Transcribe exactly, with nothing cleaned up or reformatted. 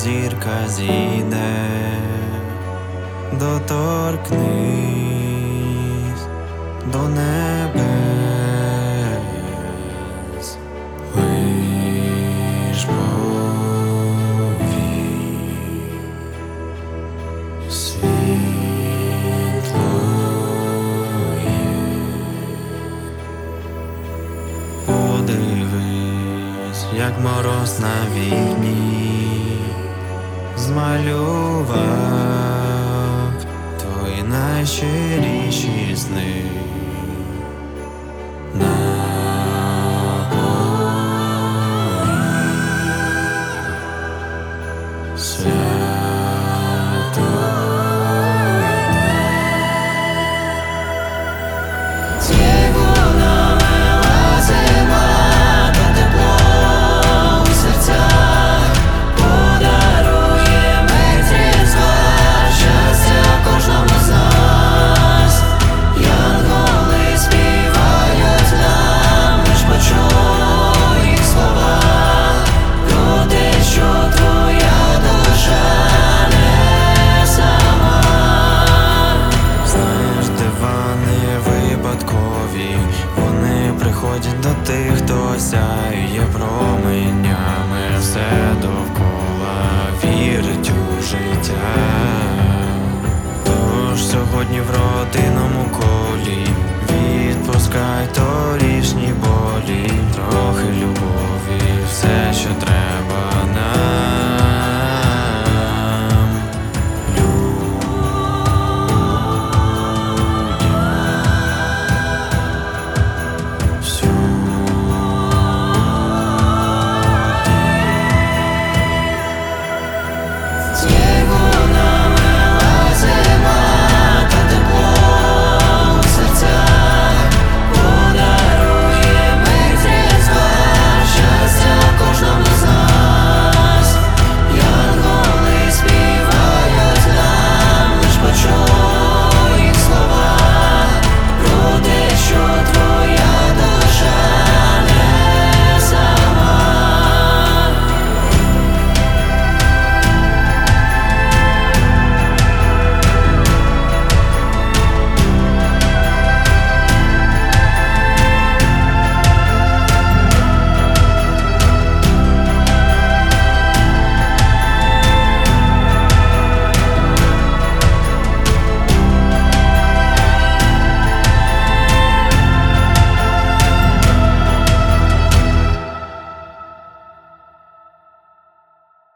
зірка зійде, доторкнись до небес, лиш повір, світло є. Подивись, як мороз на вікні змалював твої найщиріші сни. На горі свято йде. Снігу намила зима, та тепло у серцях подарує мить різдва, щастя кожному з нас. Янголи співають нам, лиш почуй їх слова про те, що твоя душа не сама. Знаєш, дива не випадкові, вони приходять до тих, хто сяє променями. Все довкола вірить у життя. Тож сьогодні в родинному колі відпускай торі